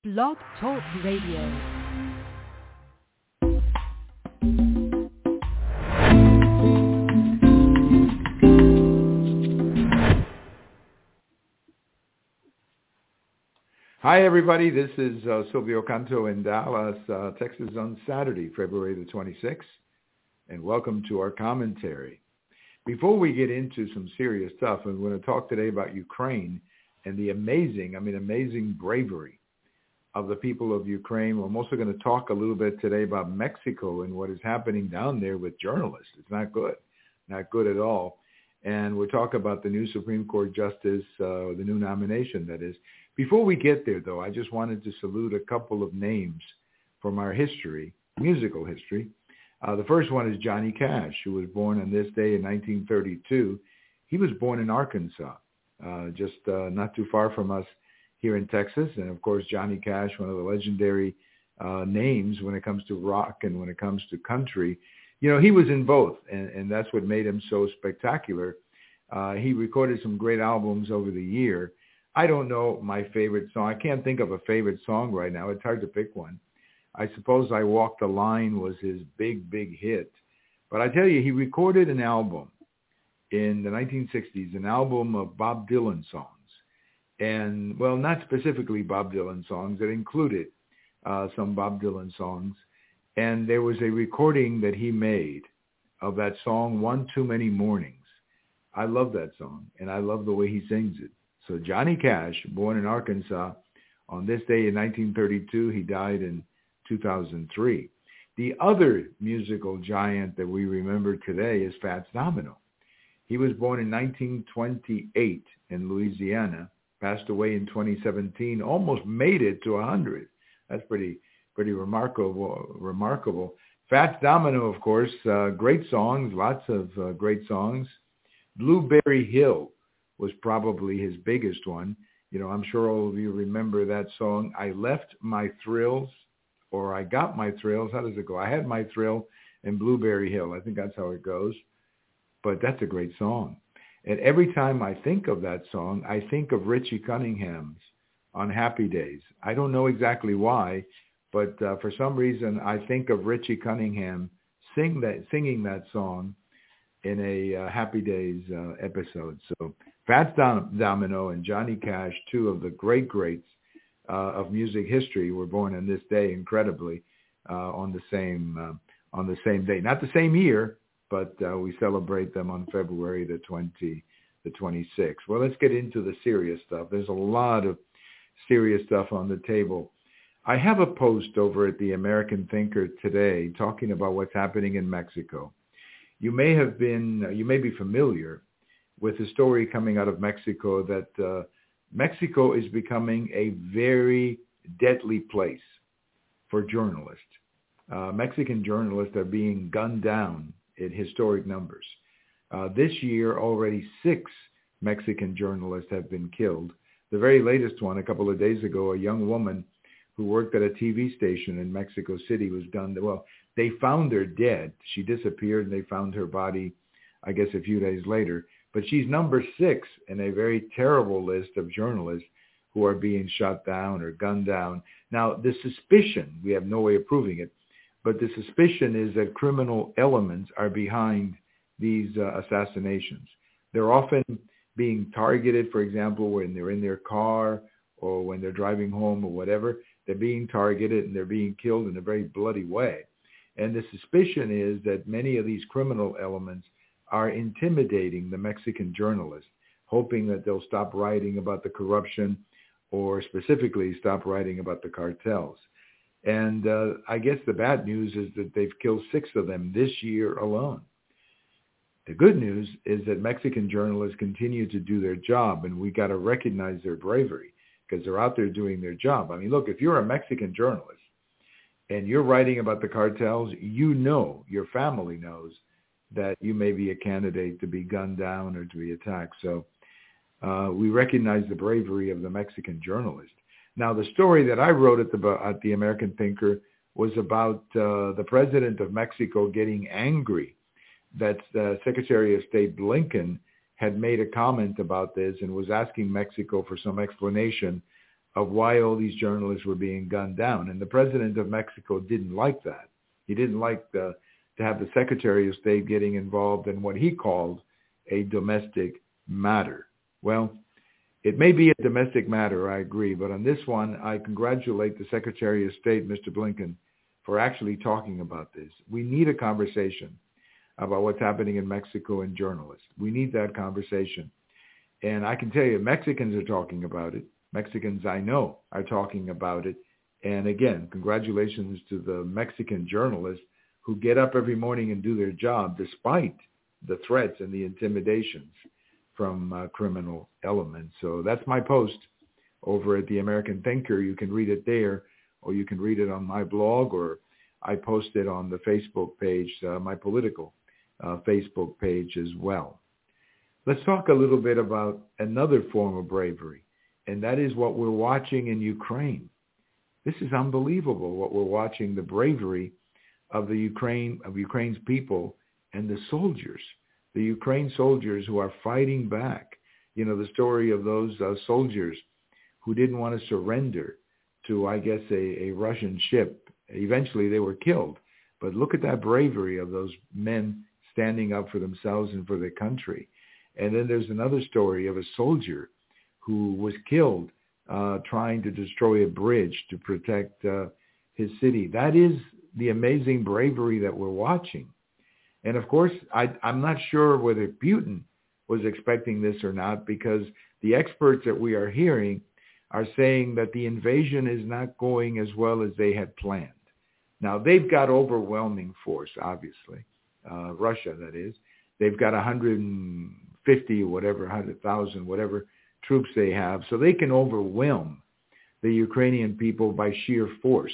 Blog Talk Radio. Hi, everybody. This is Silvio Canto in Dallas, Texas on Saturday, February the 26th, and welcome to our commentary. Before we get into some serious stuff, I'm going to talk today about Ukraine and the amazing bravery of the people of Ukraine. I'm also going to talk a little bit today about Mexico and what is happening down there with journalists. It's not good at all. And we'll talk about the new Supreme Court justice, the new nomination, that is. Before we get there, though, I just wanted to salute a couple of names from our history, musical history. The first one is Johnny Cash, who was born on this day in 1932. He was born in Arkansas, just not too far from us here in Texas. And, of course, Johnny Cash, one of the legendary names when it comes to rock and when it comes to country. You know, he was in both, and that's what made him so spectacular. He recorded some great albums over the year. I don't know my favorite song. I can't think of a favorite song right now. It's hard to pick one. I suppose I Walk the Line was his big hit. But I tell you, he recorded an album in the 1960s, an album of Bob Dylan songs. And, well, not specifically Bob Dylan songs. It included some Bob Dylan songs. And there was a recording that he made of that song, One Too Many Mornings. I love that song, and I love the way he sings it. So Johnny Cash, born in Arkansas on this day in 1932, he died in 2003. The other musical giant that we remember today is Fats Domino. He was born in 1928 in Louisiana, passed away in 2017, almost made it to 100. That's pretty remarkable. Fats Domino, of course, great songs, lots of great songs. Blueberry Hill was probably his biggest one. You know, I'm sure all of you remember that song, I Left My Thrills, or I Got My Thrills. How does it go? I had my thrill in Blueberry Hill. I think that's how it goes. But that's a great song. And every time I think of that song, I think of Richie Cunningham's On Happy Days. I don't know exactly why, but for some reason, I think of Richie Cunningham singing that song in a Happy Days episode. So Fats Domino and Johnny Cash, two of the greats of music history, were born on this day, incredibly, on the same day. Not the same year, but we celebrate them on February the 26th. Well, let's get into the serious stuff. There's a lot of serious stuff on the table. I have a post over at the American Thinker today talking about what's happening in Mexico. You may be familiar with the story coming out of Mexico that Mexico is becoming a very deadly place for journalists. Mexican journalists are being gunned down in historic numbers. This year, already 6 Mexican journalists have been killed. The very latest one, a couple of days ago, a young woman who worked at a TV station in Mexico City was gunned. Well, they found her dead. She disappeared, and they found her body, I guess, a few days later. But she's number 6 in a very terrible list of journalists who are being shot down or gunned down. Now, the suspicion, we have no way of proving it, but the suspicion is that criminal elements are behind these assassinations. They're often being targeted, for example, when they're in their car or when they're driving home or whatever. They're being targeted and they're being killed in a very bloody way. And the suspicion is that many of these criminal elements are intimidating the Mexican journalists, hoping that they'll stop writing about the corruption or specifically stop writing about the cartels. And I guess the bad news is that they've killed 6 of them this year alone. The good news is that Mexican journalists continue to do their job, and we got to recognize their bravery because they're out there doing their job. I mean, look, if you're a Mexican journalist and you're writing about the cartels, you know, your family knows that you may be a candidate to be gunned down or to be attacked. So we recognize the bravery of the Mexican journalist. Now, the story that I wrote at the American Thinker was about the president of Mexico getting angry that Secretary of State Blinken had made a comment about this and was asking Mexico for some explanation of why all these journalists were being gunned down. And the president of Mexico didn't like that. He didn't like to have the Secretary of State getting involved in what he called a domestic matter. Well, it may be a domestic matter, I agree, but on this one, I congratulate the Secretary of State, Mr. Blinken, for actually talking about this. We need a conversation about what's happening in Mexico and journalists. We need that conversation. And I can tell you, Mexicans are talking about it. Mexicans I know are talking about it. And again, congratulations to the Mexican journalists who get up every morning and do their job despite the threats and the intimidations from criminal elements. So that's my post over at the American Thinker. You can read it there, or you can read it on my blog, or I post it on the Facebook page, my political Facebook page as well. Let's talk a little bit about another form of bravery, and that is what we're watching in Ukraine. This is unbelievable what we're watching, the bravery of Ukraine's people and the soldiers, the Ukraine soldiers who are fighting back. You know, the story of those soldiers who didn't want to surrender to, I guess, a Russian ship. Eventually they were killed. But look at that bravery of those men standing up for themselves and for their country. And then there's another story of a soldier who was killed trying to destroy a bridge to protect his city. That is the amazing bravery that we're watching. And of course, I'm not sure whether Putin was expecting this or not, because the experts that we are hearing are saying that the invasion is not going as well as they had planned. Now, they've got overwhelming force, obviously, Russia, that is. They've got 150, whatever, 100,000, whatever troops they have, so they can overwhelm the Ukrainian people by sheer force.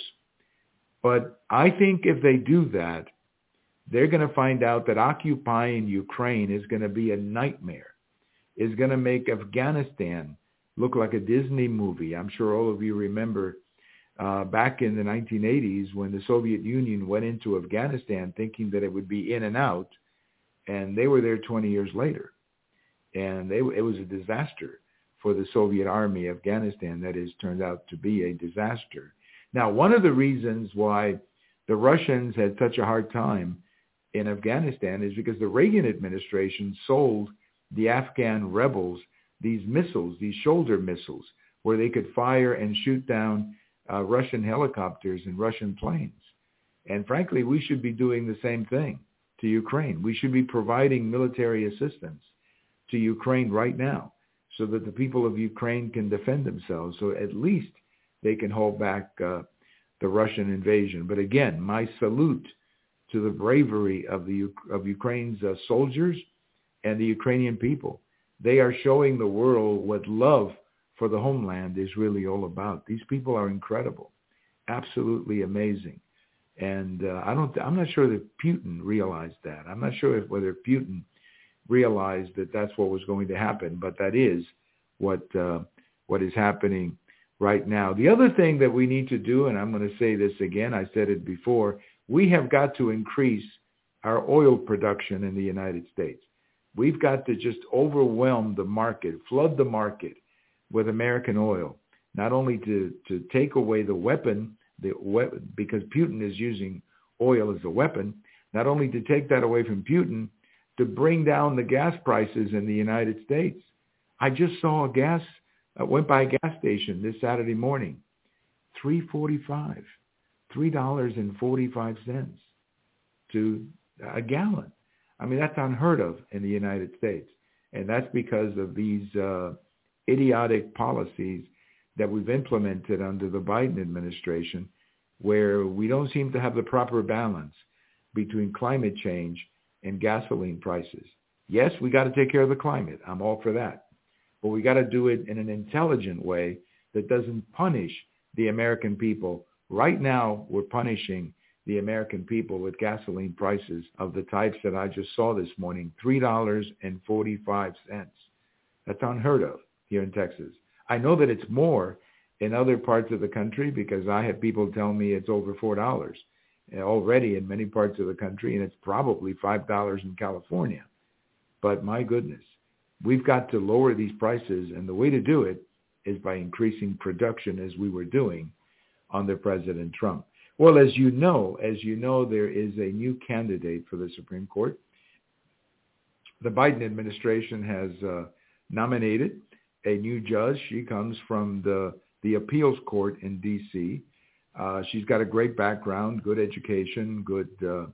But I think if they do that, they're going to find out that occupying Ukraine is going to be a nightmare. It's going to make Afghanistan look like a Disney movie. I'm sure all of you remember back in the 1980s when the Soviet Union went into Afghanistan thinking that it would be in and out, and they were there 20 years later. And it was a disaster for the Soviet army. Afghanistan, that is, turned out to be a disaster. Now, one of the reasons why the Russians had such a hard time in Afghanistan is because the Reagan administration sold the Afghan rebels these missiles, these shoulder missiles, where they could fire and shoot down Russian helicopters and Russian planes. And frankly, we should be doing the same thing to Ukraine. We should be providing military assistance to Ukraine right now so that the people of Ukraine can defend themselves, so at least they can hold back the Russian invasion. But again, my salute to the bravery of Ukraine's soldiers and the Ukrainian people. They are showing the world what love for the homeland is really all about. These people are incredible, absolutely amazing. And I'm not sure that Putin realized that. I'm not sure whether Putin realized that that's what was going to happen, but that is what is happening right now. The other thing that we need to do, and I'm going to say this again, I said it before, we have got to increase our oil production in the United States. We've got to just overwhelm the market, flood the market with American oil, not only to take away the weapon, because Putin is using oil as a weapon, not only to take that away from Putin, to bring down the gas prices in the United States. I just saw went by a gas station this Saturday morning, $3.45 to a gallon. I mean, that's unheard of in the United States. And that's because of these idiotic policies that we've implemented under the Biden administration, where we don't seem to have the proper balance between climate change and gasoline prices. Yes, we got to take care of the climate. I'm all for that. But we got to do it in an intelligent way that doesn't punish the American people. Right now, we're punishing the American people with gasoline prices of the types that I just saw this morning, $3.45. That's unheard of here in Texas. I know that it's more in other parts of the country because I have people tell me it's over $4 already in many parts of the country, and it's probably $5 in California. But my goodness, we've got to lower these prices, and the way to do it is by increasing production as we were doing under President Trump. Well, as you know, there is a new candidate for the Supreme Court. The Biden administration has nominated a new judge. She comes from the appeals court in D.C. She's got a great background, good education, good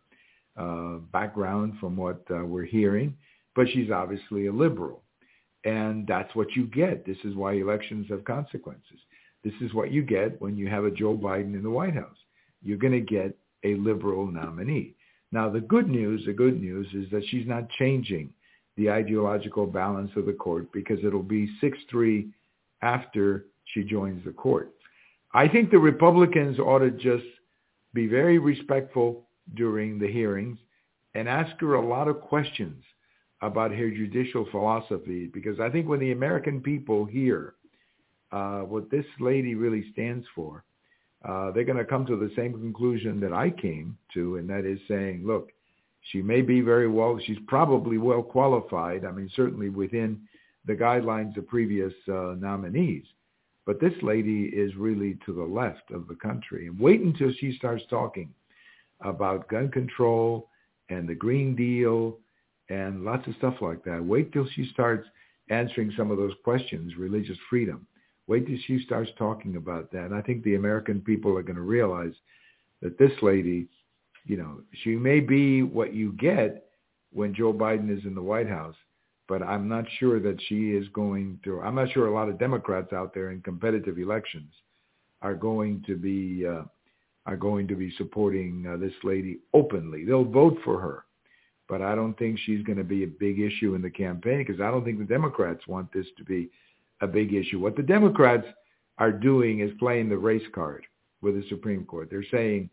background from what we're hearing, but she's obviously a liberal. And that's what you get. This is why elections have consequences. This is what you get when you have a Joe Biden in the White House. You're going to get a liberal nominee. Now, the good news is that she's not changing the ideological balance of the court, because it'll be 6-3 after she joins the court. I think the Republicans ought to just be very respectful during the hearings and ask her a lot of questions about her judicial philosophy, because I think when the American people hear what this lady really stands for, they're going to come to the same conclusion that I came to, and that is saying, look, she may be she's probably well qualified. I mean, certainly within the guidelines of previous nominees. But this lady is really to the left of the country. And wait until she starts talking about gun control and the Green Deal and lots of stuff like that. Wait till she starts answering some of those questions, religious freedom. Wait till she starts talking about that. And I think the American people are going to realize that this lady, she may be what you get when Joe Biden is in the White House, but I'm not sure that she is going to. I'm not sure a lot of Democrats out there in competitive elections are going to be supporting this lady openly. They'll vote for her, but I don't think she's going to be a big issue in the campaign, because I don't think the Democrats want this to be a big issue. What the Democrats are doing is playing the race card with the Supreme Court. They're saying,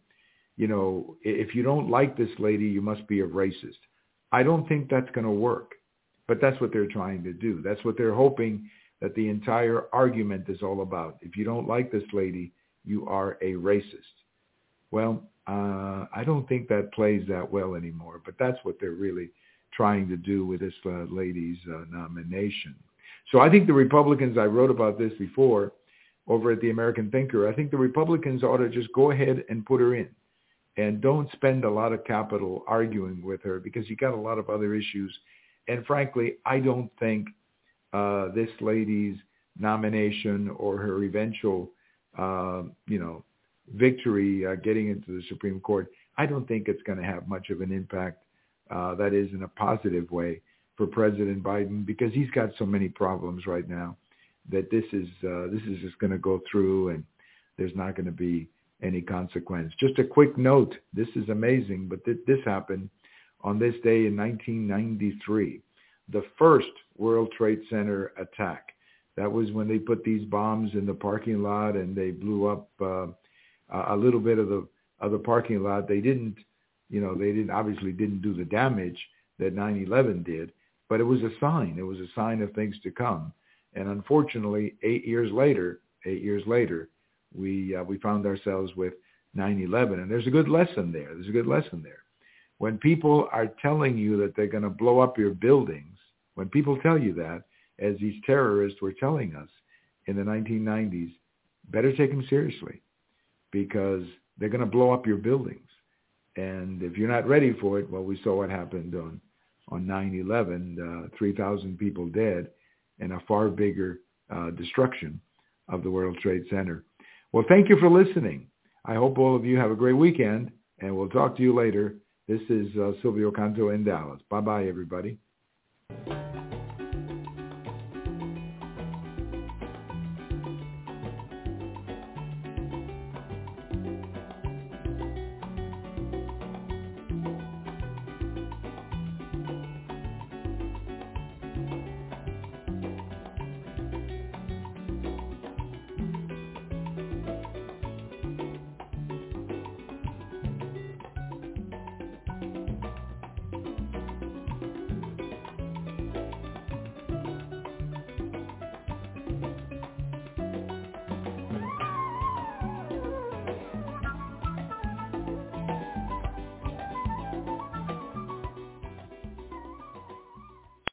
if you don't like this lady, you must be a racist. I don't think that's going to work, but that's what they're trying to do. That's what they're hoping that the entire argument is all about. If you don't like this lady, you are a racist. Well, I don't think that plays that well anymore, but that's what they're really trying to do with this lady's nomination. So I think the Republicans, I wrote about this before over at the American Thinker, I think the Republicans ought to just go ahead and put her in. And don't spend a lot of capital arguing with her, because you got a lot of other issues. And frankly, I don't think this lady's nomination or her eventual, victory getting into the Supreme Court, I don't think it's going to have much of an impact, that is in a positive way, for President Biden, because he's got so many problems right now that this is just going to go through, and there's not going to be any consequence. Just a quick note, this is amazing, but this happened on this day in 1993, the first World Trade Center attack. That was when they put these bombs in the parking lot and they blew up a little bit of the parking lot. They obviously didn't do the damage that 9/11 did, but it was a sign. It was a sign of things to come. And unfortunately, 8 years later, we found ourselves with 9/11. And there's a good lesson there. When people are telling you that they're going to blow up your buildings, when people tell you that, as these terrorists were telling us in the 1990s, better take them seriously, because they're going to blow up your buildings. And if you're not ready for it, well, we saw what happened on 9/11, 3,000 people dead, and a far bigger destruction of the World Trade Center. Well, thank you for listening. I hope all of you have a great weekend, and we'll talk to you later. This is Silvio Canto in Dallas. Bye-bye, everybody.